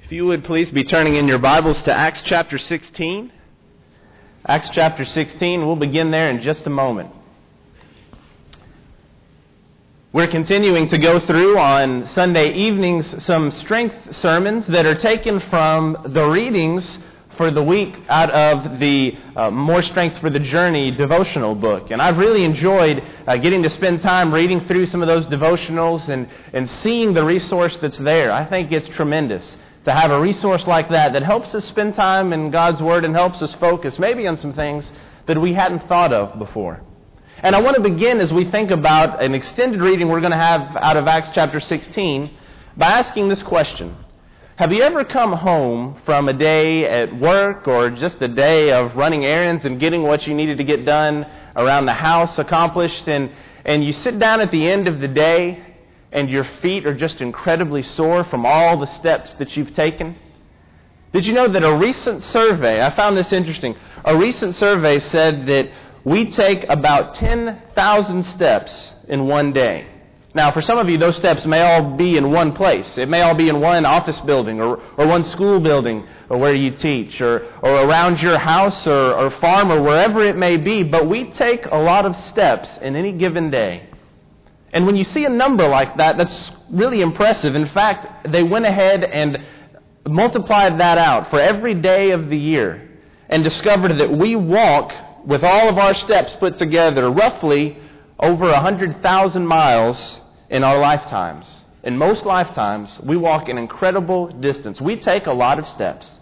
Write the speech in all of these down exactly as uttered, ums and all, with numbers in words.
If you would please be turning in your Bibles to Acts chapter sixteen. Acts chapter sixteen, we'll begin there in just a moment. We're continuing to go through on Sunday evenings some strength sermons that are taken from the readings for the week out of the uh, More Strength for the Journey devotional book. And I've really enjoyed uh, getting to spend time reading through some of those devotionals and, and seeing the resource that's there. I think it's tremendous to have a resource like that that helps us spend time in God's Word and helps us focus maybe on some things that we hadn't thought of before. And I want to begin as we think about an extended reading we're going to have out of Acts chapter sixteen by asking this question. Have you ever come home from a day at work or just a day of running errands and getting what you needed to get done around the house accomplished, and, and you sit down at the end of the day and your feet are just incredibly sore from all the steps that you've taken? Did you know that a recent survey, I found this interesting, a recent survey said that we take about ten thousand steps in one day. Now, for some of you, those steps may all be in one place. It may all be in one office building or, or one school building or where you teach or, or around your house or, or farm or wherever it may be. But we take a lot of steps in any given day. And when you see a number like that, that's really impressive. In fact, they went ahead and multiplied that out for every day of the year and discovered that we walk with all of our steps put together roughly over one hundred thousand miles in our lifetimes. In most lifetimes, we walk an incredible distance. We take a lot of steps.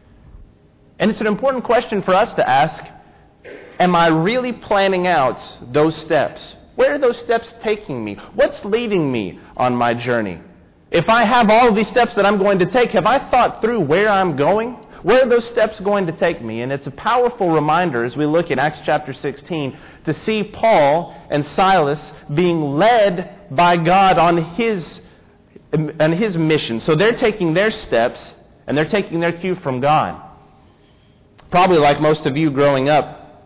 And it's an important question for us to ask, am I really planning out those steps? Where are those steps taking me? What's leading me on my journey? If I have all of these steps that I'm going to take, have I thought through where I'm going? Where are those steps going to take me? And it's a powerful reminder as we look at Acts chapter sixteen to see Paul and Silas being led by God on his, on his mission. So they're taking their steps and they're taking their cue from God. Probably like most of you growing up,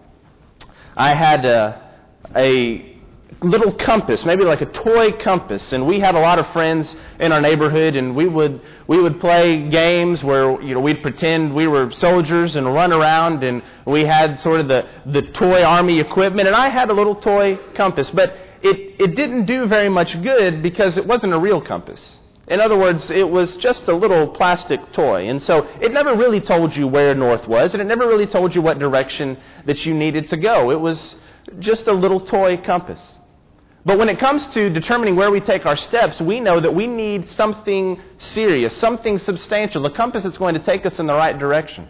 I had a, a little compass, maybe like a toy compass, and we had a lot of friends in our neighborhood, and we would we would play games where, you know, we'd pretend we were soldiers and run around, and we had sort of the, the toy army equipment, and I had a little toy compass, but it, it didn't do very much good because it wasn't a real compass. In other words, it was just a little plastic toy, and so it never really told you where north was, and it never really told you what direction that you needed to go. It was just a little toy compass. But when it comes to determining where we take our steps, we know that we need something serious, something substantial, a compass that's going to take us in the right direction.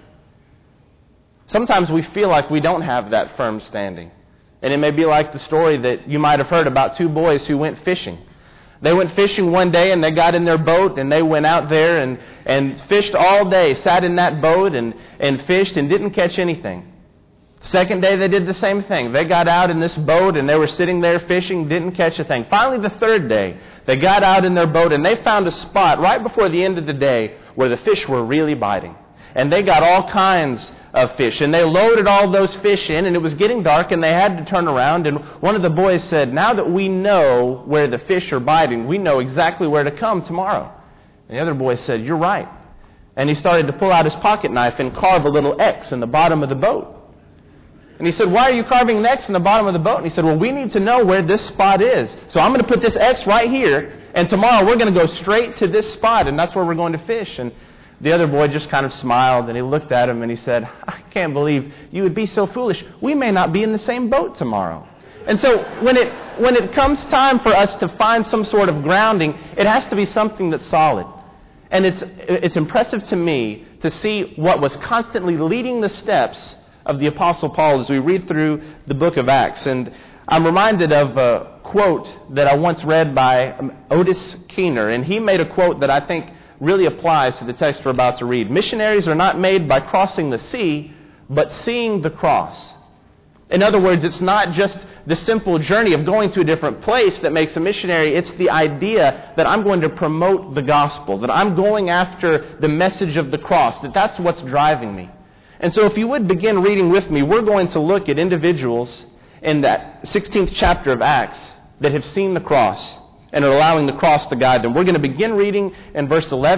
Sometimes we feel like we don't have that firm standing. And it may be like the story that you might have heard about two boys who went fishing. They went fishing one day and they got in their boat and they went out there and, and fished all day, sat in that boat and, and fished and didn't catch anything. Second day they did the same thing. They got out in this boat and they were sitting there fishing, didn't catch a thing. Finally, the third day, they got out in their boat and they found a spot right before the end of the day where the fish were really biting. And they got all kinds of fish. And they loaded all those fish in, and it was getting dark and they had to turn around. And one of the boys said, now that we know where the fish are biting, we know exactly where to come tomorrow. And the other boy said, you're right. And he started to pull out his pocket knife and carve a little X in the bottom of the boat. And he said, why are you carving an X in the bottom of the boat? And he said, well, we need to know where this spot is. So I'm going to put this X right here, and tomorrow we're going to go straight to this spot, and that's where we're going to fish. And the other boy just kind of smiled, and he looked at him, and he said, I can't believe you would be so foolish. We may not be in the same boat tomorrow. And so when it when it comes time for us to find some sort of grounding, it has to be something that's solid. And it's it's impressive to me to see what was constantly leading the steps of the Apostle Paul as we read through the book of Acts. And I'm reminded of a quote that I once read by Otis Keener, and he made a quote that I think really applies to the text we're about to read. Missionaries are not made by crossing the sea, but seeing the cross. In other words, it's not just the simple journey of going to a different place that makes a missionary. It's the idea that I'm going to promote the gospel, that I'm going after the message of the cross, that that's what's driving me. And so if you would begin reading with me, we're going to look at individuals in that sixteenth chapter of Acts that have seen the cross and are allowing the cross to guide them. We're going to begin reading in verse eleven,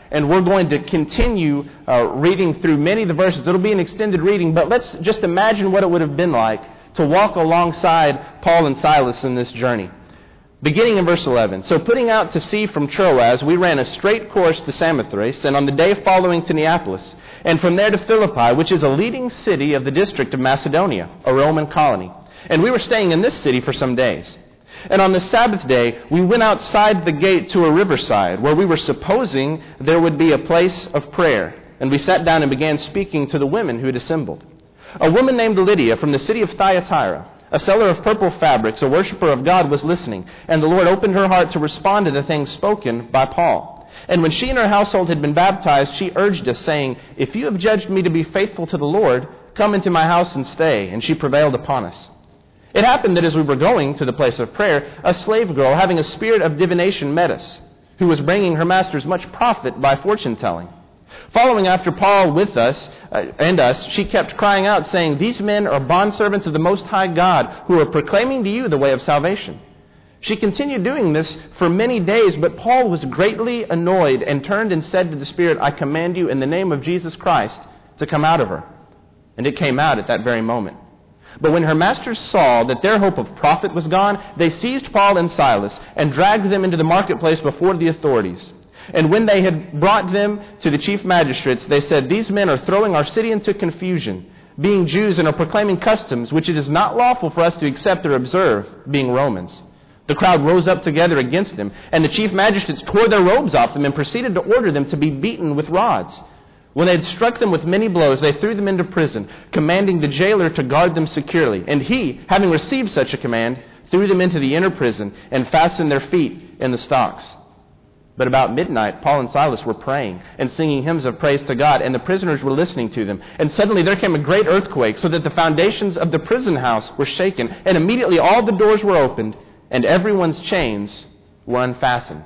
and we're going to continue uh, reading through many of the verses. It'll be an extended reading, but let's just imagine what it would have been like to walk alongside Paul and Silas in this journey. Beginning in verse eleven. So putting out to sea from Troas, we ran a straight course to Samothrace, and on the day following to Neapolis, and from there to Philippi, which is a leading city of the district of Macedonia, a Roman colony. And we were staying in this city for some days. And on the Sabbath day, we went outside the gate to a riverside, where we were supposing there would be a place of prayer. And we sat down and began speaking to the women who had assembled. A woman named Lydia from the city of Thyatira, a seller of purple fabrics, a worshiper of God, was listening, and the Lord opened her heart to respond to the things spoken by Paul. And when she and her household had been baptized, she urged us, saying, "If you have judged me to be faithful to the Lord, come into my house and stay." And she prevailed upon us. It happened that as we were going to the place of prayer, a slave girl, having a spirit of divination, met us, who was bringing her masters much profit by fortune-telling. Following after Paul with us uh, and us, she kept crying out, saying, "These men are bondservants of the Most High God, who are proclaiming to you the way of salvation." She continued doing this for many days, but Paul was greatly annoyed and turned and said to the Spirit, "I command you in the name of Jesus Christ to come out of her." And it came out at that very moment. But when her masters saw that their hope of profit was gone, they seized Paul and Silas and dragged them into the marketplace before the authorities. And when they had brought them to the chief magistrates, they said, "These men are throwing our city into confusion, being Jews, and are proclaiming customs which it is not lawful for us to accept or observe, being Romans." The crowd rose up together against them, and the chief magistrates tore their robes off them and proceeded to order them to be beaten with rods. When they had struck them with many blows, they threw them into prison, commanding the jailer to guard them securely. And he, having received such a command, threw them into the inner prison and fastened their feet in the stocks. But about midnight, Paul and Silas were praying and singing hymns of praise to God, and the prisoners were listening to them. And suddenly there came a great earthquake, so that the foundations of the prison house were shaken, and immediately all the doors were opened, and everyone's chains were unfastened.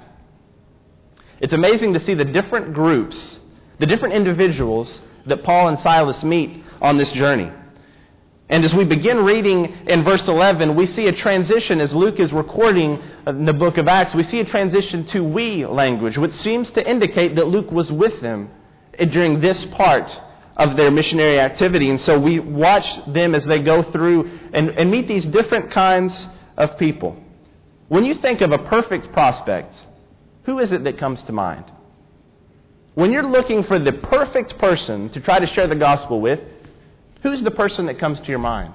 It's amazing to see the different groups, the different individuals that Paul and Silas meet on this journey. And as we begin reading in verse eleven, we see a transition as Luke is recording in the book of Acts. We see a transition to we language, which seems to indicate that Luke was with them during this part of their missionary activity. And so we watch them as they go through and, and meet these different kinds of people. When you think of a perfect prospect, who is it that comes to mind? When you're looking for the perfect person to try to share the gospel with, who's the person that comes to your mind?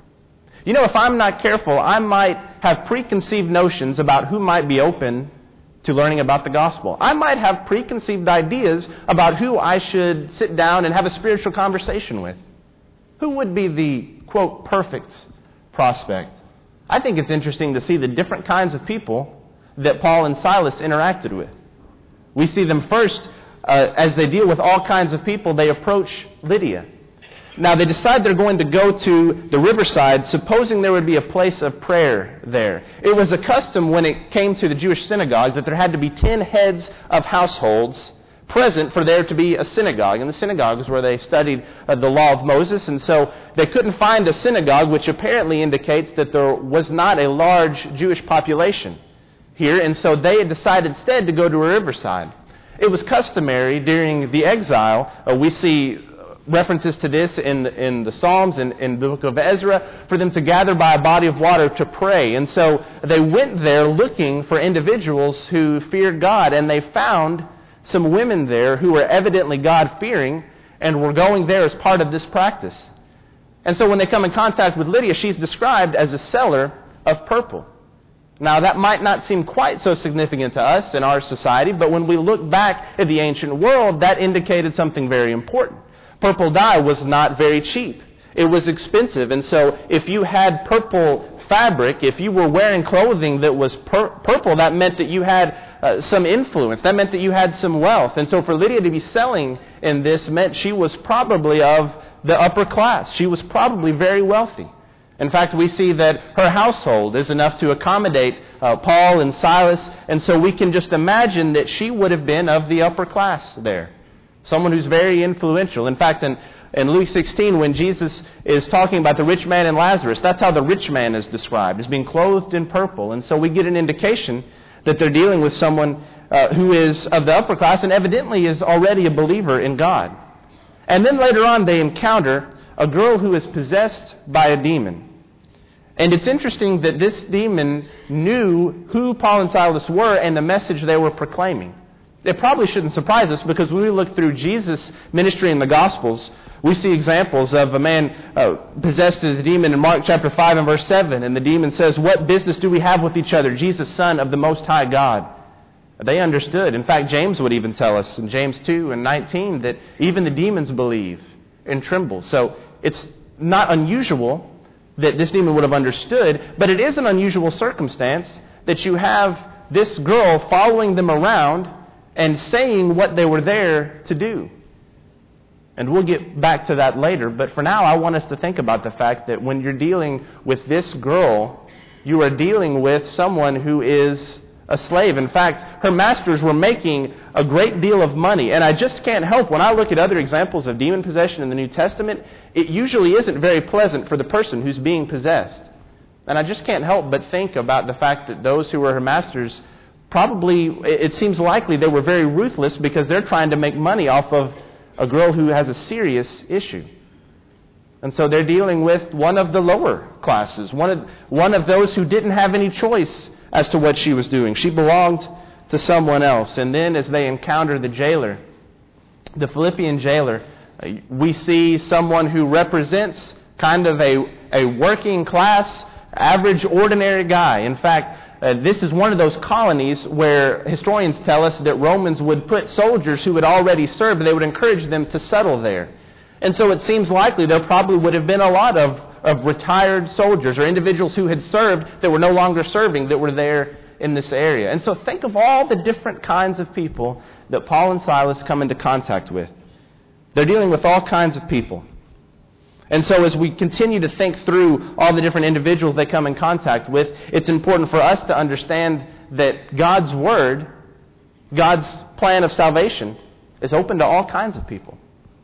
You know, if I'm not careful, I might have preconceived notions about who might be open to learning about the gospel. I might have preconceived ideas about who I should sit down and have a spiritual conversation with. Who would be the, quote, perfect prospect? I think it's interesting to see the different kinds of people that Paul and Silas interacted with. We see them first, uh, as they deal with all kinds of people, they approach Lydia. Now, they decide they're going to go to the riverside, supposing there would be a place of prayer there. It was a custom when it came to the Jewish synagogue that there had to be ten heads of households present for there to be a synagogue. And the synagogue is where they studied uh, the law of Moses. And so they couldn't find a synagogue, which apparently indicates that there was not a large Jewish population here. And so they had decided instead to go to a riverside. It was customary during the exile. Uh, we see references to this in, in the Psalms and in the book of Ezra, for them to gather by a body of water to pray. And so they went there looking for individuals who feared God, and they found some women there who were evidently God-fearing and were going there as part of this practice. And so when they come in contact with Lydia, she's described as a seller of purple. Now, that might not seem quite so significant to us in our society, but when we look back at the ancient world, that indicated something very important. Purple dye was not very cheap. It was expensive. And so if you had purple fabric, if you were wearing clothing that was pur- purple, that meant that you had uh, some influence. That meant that you had some wealth. And so for Lydia to be selling in this meant she was probably of the upper class. She was probably very wealthy. In fact, we see that her household is enough to accommodate uh, Paul and Silas. And so we can just imagine that she would have been of the upper class there. Someone who's very influential. In fact, in, in Luke sixteen, when Jesus is talking about the rich man and Lazarus, that's how the rich man is described, as being clothed in purple. And so we get an indication that they're dealing with someone uh, who is of the upper class and evidently is already a believer in God. And then later on they encounter a girl who is possessed by a demon. And it's interesting that this demon knew who Paul and Silas were and the message they were proclaiming. It probably shouldn't surprise us, because when we look through Jesus' ministry in the Gospels, we see examples of a man uh, possessed of the demon in Mark chapter five and verse seven. And the demon says, "What business do we have with each other, Jesus, Son of the Most High God?" They understood. In fact, James would even tell us in James two and nineteen that even the demons believe and tremble. So it's not unusual that this demon would have understood, but it is an unusual circumstance that you have this girl following them around and saying what they were there to do. And we'll get back to that later, but for now I want us to think about the fact that when you're dealing with this girl, you are dealing with someone who is a slave. In fact, her masters were making a great deal of money. And I just can't help, when I look at other examples of demon possession in the New Testament, it usually isn't very pleasant for the person who's being possessed. And I just can't help but think about the fact that those who were her masters, probably, it seems likely they were very ruthless, because they're trying to make money off of a girl who has a serious issue. And so they're dealing with one of the lower classes, one of, one of those who didn't have any choice as to what she was doing. She belonged to someone else. And then as they encounter the jailer, the Philippian jailer, we see someone who represents kind of a, a working class, average, ordinary guy. In fact, uh, this is one of those colonies where historians tell us that Romans would put soldiers who had already served, they would encourage them to settle there. And so it seems likely there probably would have been a lot of of retired soldiers or individuals who had served that were no longer serving that were there in this area. And so think of all the different kinds of people that Paul and Silas come into contact with. They're dealing with all kinds of people. And so as we continue to think through all the different individuals they come in contact with, it's important for us to understand that God's Word, God's plan of salvation, is open to all kinds of people.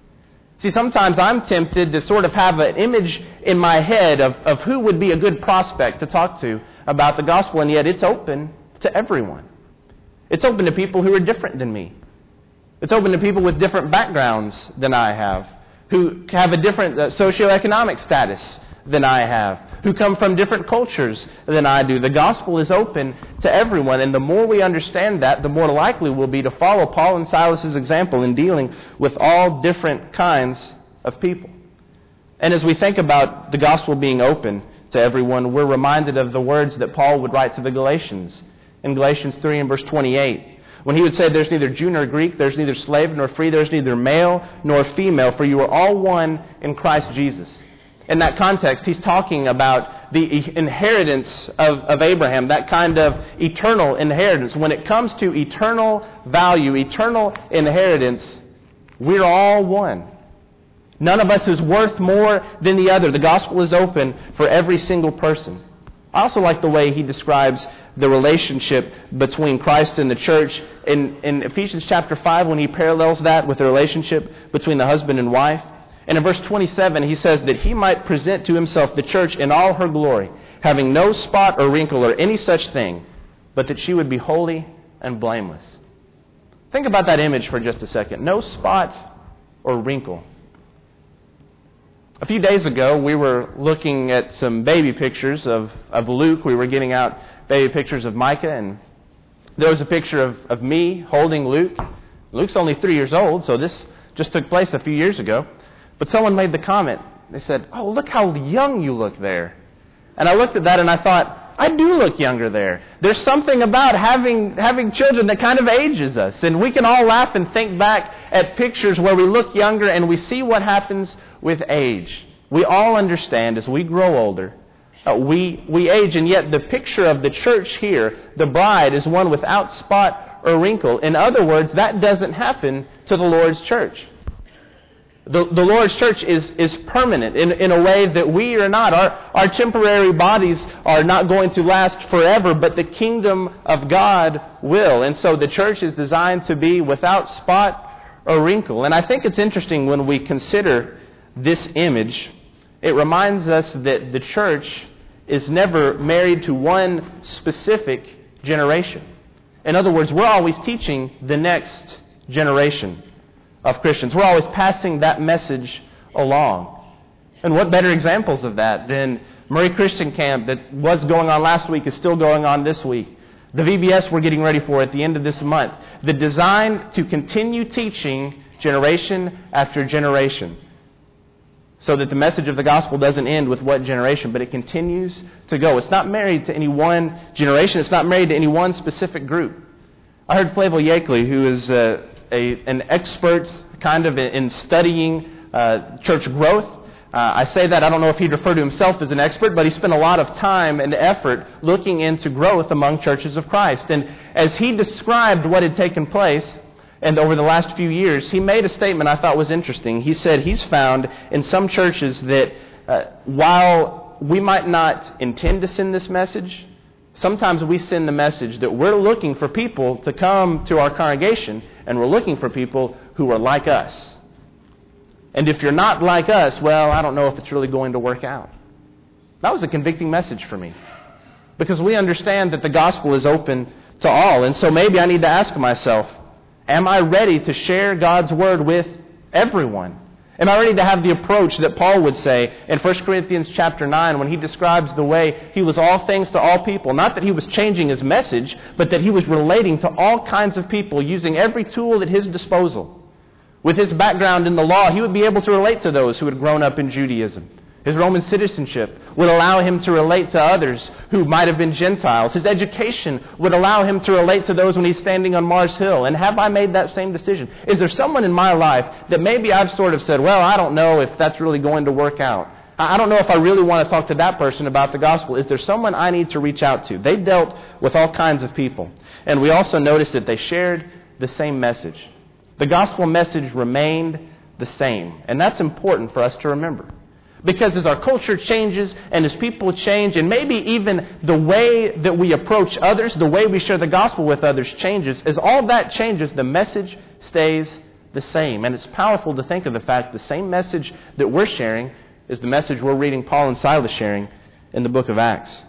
See, sometimes I'm tempted to sort of have an image in my head of, of who would be a good prospect to talk to about the gospel, and yet it's open to everyone. It's open to people who are different than me. It's open to people with different backgrounds than I have, who have a different uh, socioeconomic status than I have, who come from different cultures than I do. The gospel is open to everyone, and the more we understand that, the more likely we'll be to follow Paul and Silas' example in dealing with all different kinds of people. And as we think about the gospel being open to everyone, we're reminded of the words that Paul would write to the Galatians in Galatians three and verse twenty-eight, when he would say, "There's neither Jew nor Greek, there's neither slave nor free, there's neither male nor female, for you are all one in Christ Jesus." In that context, he's talking about the inheritance of, of Abraham, that kind of eternal inheritance. When it comes to eternal value, eternal inheritance, we're all one. None of us is worth more than the other. The gospel is open for every single person. I also like the way he describes the relationship between Christ and the church in, in Ephesians chapter five, when he parallels that with the relationship between the husband and wife. And in verse twenty-seven, he says that he might present to himself the church in all her glory, having no spot or wrinkle or any such thing, but that she would be holy and blameless. Think about that image for just a second. No spot or wrinkle. A few days ago, we were looking at some baby pictures of, of Luke. We were getting out baby pictures of Micah, and there was a picture of, of me holding Luke. Luke's only three years old, so this just took place a few years ago. But someone made the comment. They said, "Oh, look how young you look there." And I looked at that and I thought, I do look younger there. There's something about having having children that kind of ages us. And we can all laugh and think back at pictures where we look younger and we see what happens with age. We all understand as we grow older, uh, we, we age. And yet the picture of the church here, the bride, is one without spot or wrinkle. In other words, that doesn't happen to the Lord's church. The, the Lord's church is, is permanent in, in a way that we are not. Our, our temporary bodies are not going to last forever, but the kingdom of God will. And so the church is designed to be without spot or wrinkle. And I think it's interesting when we consider this image, it reminds us that the church is never married to one specific generation. In other words, we're always teaching the next generation of Christians. We're always passing that message along. And what better examples of that than Murray Christian Camp that was going on last week is still going on this week. The V B S we're getting ready for at the end of this month. The design to continue teaching generation after generation, so that the message of the gospel doesn't end with what generation, but it continues to go. It's not married to any one generation. It's not married to any one specific group. I heard Flavel Yakeley, who is a, a, an expert kind of in studying uh, church growth. Uh, I say that, I don't know if he'd refer to himself as an expert, but he spent a lot of time and effort looking into growth among churches of Christ. And as he described what had taken place, and over the last few years, he made a statement I thought was interesting. He said he's found in some churches that uh, while we might not intend to send this message, sometimes we send the message that we're looking for people to come to our congregation, and we're looking for people who are like us. And if you're not like us, well, I don't know if it's really going to work out. That was a convicting message for me, because we understand that the gospel is open to all. And so maybe I need to ask myself, am I ready to share God's word with everyone? Am I ready to have the approach that Paul would say in First Corinthians chapter nine when he describes the way he was all things to all people? Not that he was changing his message, but that he was relating to all kinds of people using every tool at his disposal. With his background in the law, he would be able to relate to those who had grown up in Judaism. His Roman citizenship would allow him to relate to others who might have been Gentiles. His education would allow him to relate to those when he's standing on Mars Hill. And have I made that same decision? Is there someone in my life that maybe I've sort of said, well, I don't know if that's really going to work out. I don't know if I really want to talk to that person about the gospel. Is there someone I need to reach out to? They dealt with all kinds of people. And we also noticed that they shared the same message. The gospel message remained the same. And that's important for us to remember. Because as our culture changes and as people change, and maybe even the way that we approach others, the way we share the gospel with others changes, as all that changes, the message stays the same. And it's powerful to think of the fact the same message that we're sharing is the message we're reading Paul and Silas sharing in the book of Acts.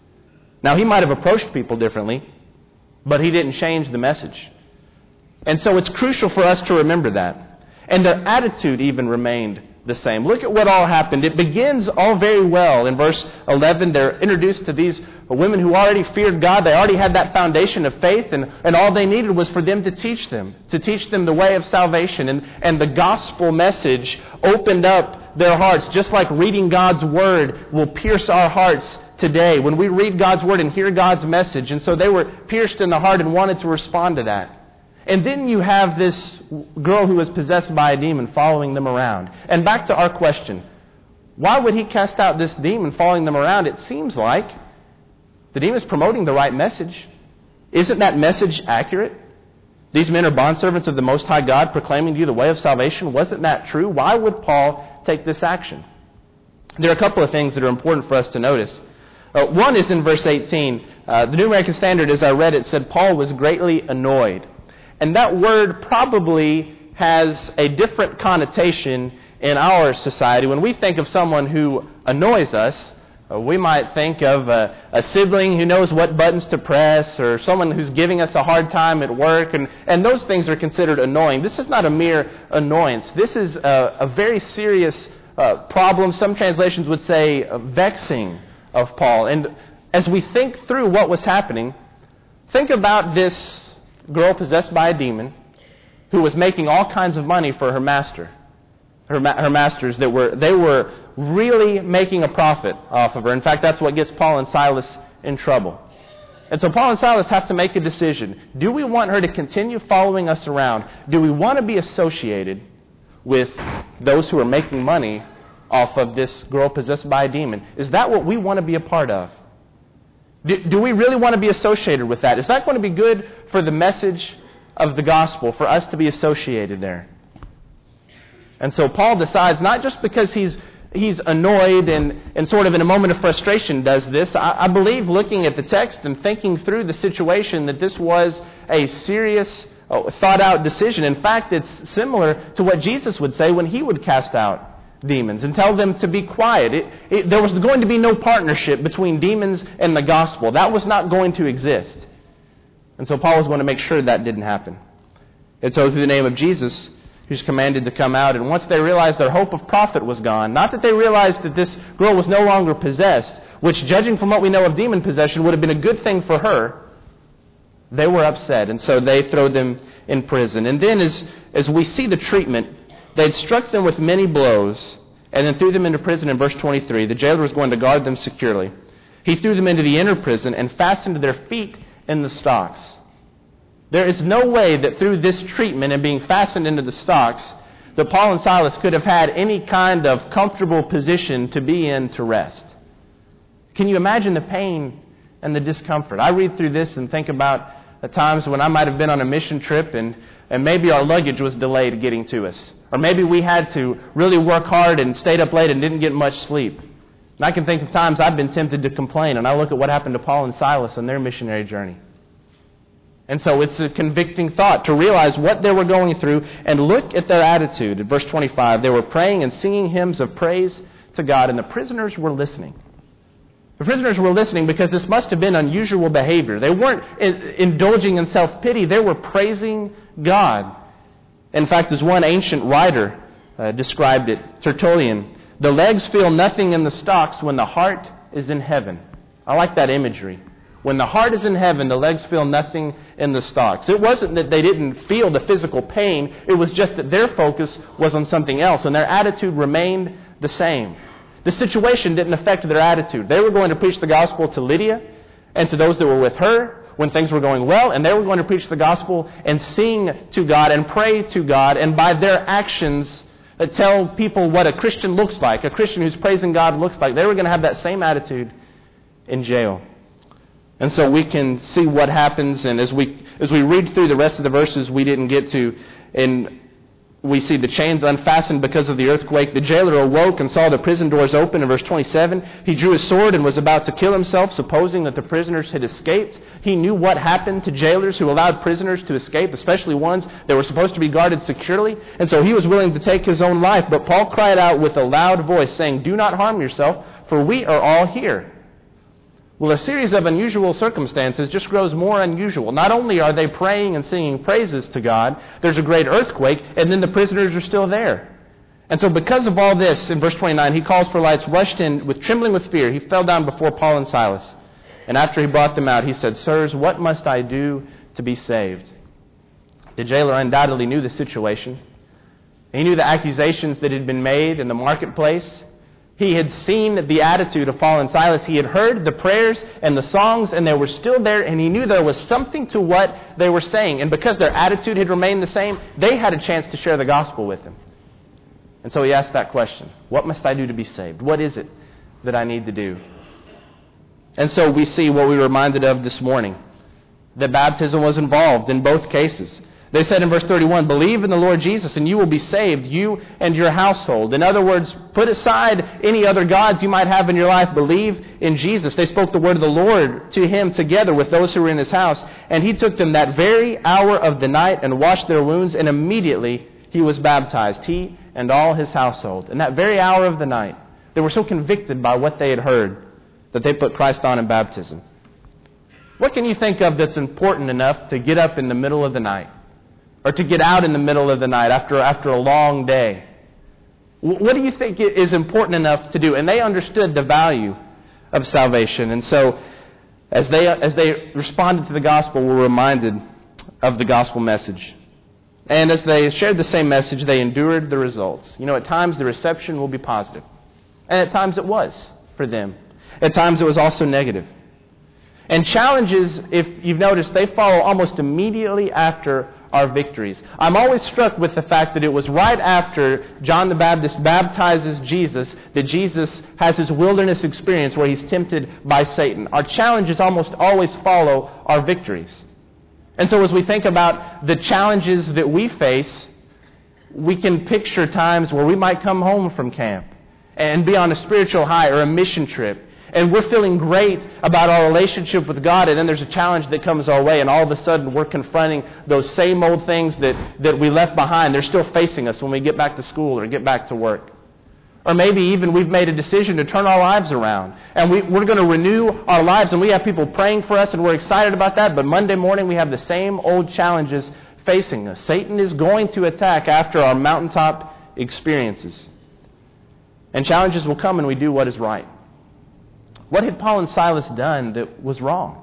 Now, he might have approached people differently, but he didn't change the message. And so it's crucial for us to remember that. And their attitude even remained the same. Look at what all happened. It begins all very well. In verse eleven, they're introduced to these women who already feared God. They already had that foundation of faith, and, and all they needed was for them to teach them, to teach them the way of salvation. And, and the gospel message opened up their hearts, just like reading God's word will pierce our hearts today when we read God's word and hear God's message. And so they were pierced in the heart and wanted to respond to that. And then you have this girl who was possessed by a demon following them around. And back to our question, why would he cast out this demon following them around? It seems like the demon is promoting the right message. Isn't that message accurate? These men are bondservants of the Most High God, proclaiming to you the way of salvation. Wasn't that true? Why would Paul take this action? There are a couple of things that are important for us to notice. Uh, one is in verse eighteen. Uh, the New American Standard, as I read it, said Paul was greatly annoyed. And that word probably has a different connotation in our society. When we think of someone who annoys us, we might think of a, a sibling who knows what buttons to press, or someone who's giving us a hard time at work, and, and those things are considered annoying. This is not a mere annoyance. This is a, a very serious uh, problem. Some translations would say uh, vexing of Paul. And as we think through what was happening, think about this girl possessed by a demon who was making all kinds of money for her master. Her, ma- her masters that were they were really making a profit off of her. In fact, that's what gets Paul and Silas in trouble. And so Paul and Silas have to make a decision. Do we want her to continue following us around? Do we want to be associated with those who are making money off of this girl possessed by a demon? Is that what we want to be a part of? Do, do we really want to be associated with that? Is that going to be good for the message of the gospel, for us to be associated there? And so Paul decides, not just because he's he's annoyed and, and sort of in a moment of frustration does this. I, I believe, looking at the text and thinking through the situation, that this was a serious, oh, thought-out decision. In fact, it's similar to what Jesus would say when he would cast out demons and tell them to be quiet. It, it, there was going to be no partnership between demons and the gospel. That was not going to exist. And so Paul was going to make sure that didn't happen. And so through the name of Jesus, he was commanded to come out. And once they realized their hope of profit was gone, not that they realized that this girl was no longer possessed, which, judging from what we know of demon possession, would have been a good thing for her, they were upset. And so they throw them in prison. And then as, as we see the treatment, they'd struck them with many blows and then threw them into prison in verse twenty-three. The jailer was going to guard them securely. He threw them into the inner prison and fastened their feet in the stocks. There is no way that through this treatment and being fastened into the stocks that Paul and Silas could have had any kind of comfortable position to be in to rest. Can you imagine the pain and the discomfort? I read through this and think about the times when I might have been on a mission trip and, and maybe our luggage was delayed getting to us. Or maybe we had to really work hard and stayed up late and didn't get much sleep. And I can think of times I've been tempted to complain, and I look at what happened to Paul and Silas on their missionary journey. And so it's a convicting thought to realize what they were going through and look at their attitude. In verse twenty-five, they were praying and singing hymns of praise to God, and the prisoners were listening. The prisoners were listening because this must have been unusual behavior. They weren't indulging in self-pity. They were praising God. In fact, as one ancient writer uh, described it, Tertullian, the legs feel nothing in the stocks when the heart is in heaven. I like that imagery. When the heart is in heaven, the legs feel nothing in the stocks. It wasn't that they didn't feel the physical pain. It was just that their focus was on something else, and their attitude remained the same. The situation didn't affect their attitude. They were going to preach the gospel to Lydia and to those that were with her when things were going well, and they were going to preach the gospel and sing to God and pray to God, and by their actions uh, tell people what a Christian looks like, a Christian who's praising God looks like. They were going to have that same attitude in jail. And so we can see what happens, and as we as we read through the rest of the verses we didn't get to, and we see the chains unfastened because of the earthquake. The jailer awoke and saw the prison doors open in verse twenty-seven. He drew his sword and was about to kill himself, supposing that the prisoners had escaped. He knew what happened to jailers who allowed prisoners to escape, especially ones that were supposed to be guarded securely. And so he was willing to take his own life. But Paul cried out with a loud voice, saying, "Do not harm yourself, for we are all here." Well, a series of unusual circumstances just grows more unusual. Not only are they praying and singing praises to God, there's a great earthquake, and then the prisoners are still there. And so because of all this, in verse twenty-nine, he calls for lights, rushed in with trembling with fear. He fell down before Paul and Silas. And after he brought them out, he said, "Sirs, what must I do to be saved?" The jailer undoubtedly knew the situation. He knew the accusations that had been made in the marketplace. He had seen the attitude of Paul and Silas. He had heard the prayers and the songs, and they were still there, and he knew there was something to what they were saying. And because their attitude had remained the same, they had a chance to share the gospel with him. And so he asked that question, what must I do to be saved? What is it that I need to do? And so we see what we were reminded of this morning, that baptism was involved in both cases. They said in verse thirty-one, "Believe in the Lord Jesus and you will be saved, you and your household." In other words, put aside any other gods you might have in your life. Believe in Jesus. They spoke the word of the Lord to him together with those who were in his house. And he took them that very hour of the night and washed their wounds, and immediately he was baptized, he and all his household. In that very hour of the night, they were so convicted by what they had heard that they put Christ on in baptism. What can you think of that's important enough to get up in the middle of the night? Or to get out in the middle of the night after after a long day? What do you think is important enough to do? And they understood the value of salvation. And so as they as they responded to the gospel, were reminded of the gospel message. And as they shared the same message, they endured the results. You know, at times the reception will be positive. And at times it was for them. At times it was also negative. And challenges, if you've noticed, they follow almost immediately after our victories. I'm always struck with the fact that it was right after John the Baptist baptizes Jesus that Jesus has his wilderness experience where he's tempted by Satan. Our challenges almost always follow our victories. And so as we think about the challenges that we face, we can picture times where we might come home from camp and be on a spiritual high or a mission trip. And we're feeling great about our relationship with God, and then there's a challenge that comes our way, and all of a sudden we're confronting those same old things that, that we left behind. They're still facing us when we get back to school or get back to work. Or maybe even we've made a decision to turn our lives around. And we, we're going to renew our lives, and we have people praying for us, and we're excited about that. But Monday morning we have the same old challenges facing us. Satan is going to attack after our mountaintop experiences. And challenges will come when we do what is right. What had Paul and Silas done that was wrong?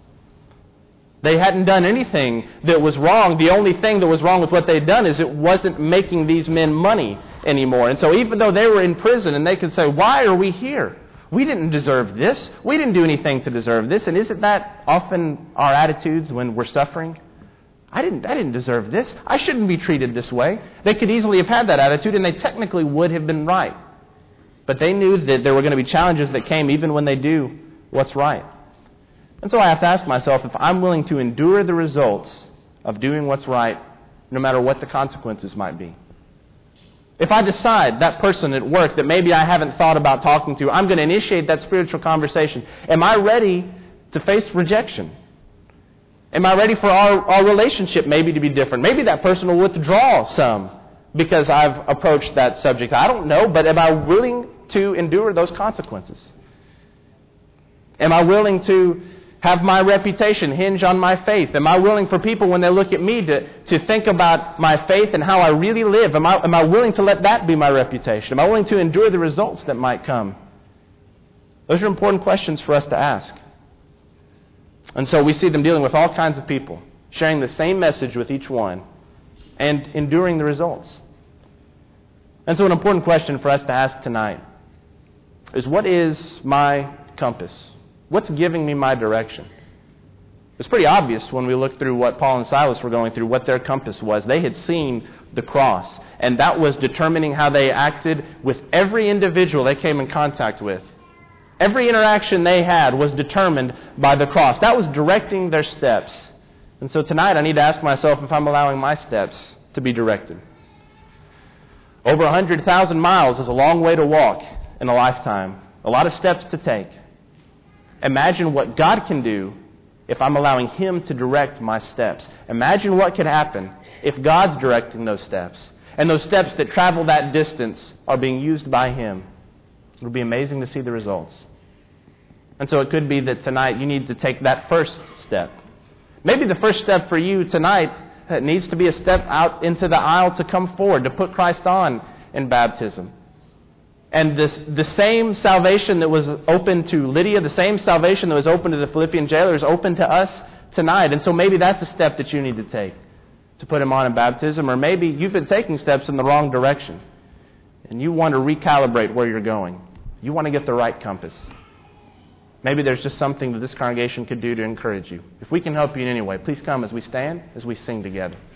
They hadn't done anything that was wrong. The only thing that was wrong with what they'd done is it wasn't making these men money anymore. And so even though they were in prison and they could say, why are we here? We didn't deserve this. We didn't do anything to deserve this. And isn't that often our attitudes when we're suffering? I didn't, I didn't deserve this. I shouldn't be treated this way. They could easily have had that attitude, and they technically would have been right. But they knew that there were going to be challenges that came even when they do what's right. And so I have to ask myself if I'm willing to endure the results of doing what's right, no matter what the consequences might be. If I decide that person at work that maybe I haven't thought about talking to, I'm going to initiate that spiritual conversation. Am I ready to face rejection? Am I ready for our, our relationship maybe to be different? Maybe that person will withdraw some because I've approached that subject. I don't know, but am I willing to endure those consequences? Am I willing to have my reputation hinge on my faith? Am I willing for people when they look at me to, to think about my faith and how I really live? Am I, am I willing to let that be my reputation? Am I willing to endure the results that might come? Those are important questions for us to ask. And so we see them dealing with all kinds of people, sharing the same message with each one, and enduring the results. And so an important question for us to ask tonight is, what is my compass? What's giving me my direction? It's pretty obvious when we look through what Paul and Silas were going through, what their compass was. They had seen the cross, and that was determining how they acted with every individual they came in contact with. Every interaction they had was determined by the cross. That was directing their steps. And so tonight I need to ask myself if I'm allowing my steps to be directed. Over one hundred thousand miles is a long way to walk in a lifetime. A lot of steps to take. Imagine what God can do if I'm allowing Him to direct my steps. Imagine what could happen if God's directing those steps, and those steps that travel that distance are being used by Him. It would be amazing to see the results. And so it could be that tonight you need to take that first step. Maybe the first step for you tonight needs to be a step out into the aisle to come forward, to put Christ on in baptism. And this, the same salvation that was open to Lydia, the same salvation that was open to the Philippian jailer is open to us tonight. And so maybe that's a step that you need to take, to put him on in baptism. Or maybe you've been taking steps in the wrong direction, and you want to recalibrate where you're going. You want to get the right compass. Maybe there's just something that this congregation could do to encourage you. If we can help you in any way, please come as we stand, as we sing together.